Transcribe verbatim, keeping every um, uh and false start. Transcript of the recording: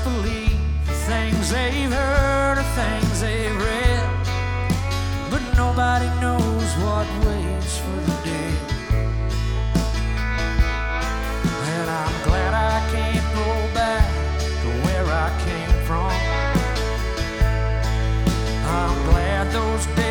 just believe the things they've heard or things they've read, but nobody knows what waits for the dead. And I'm glad I can't go back to where I came from. I'm glad those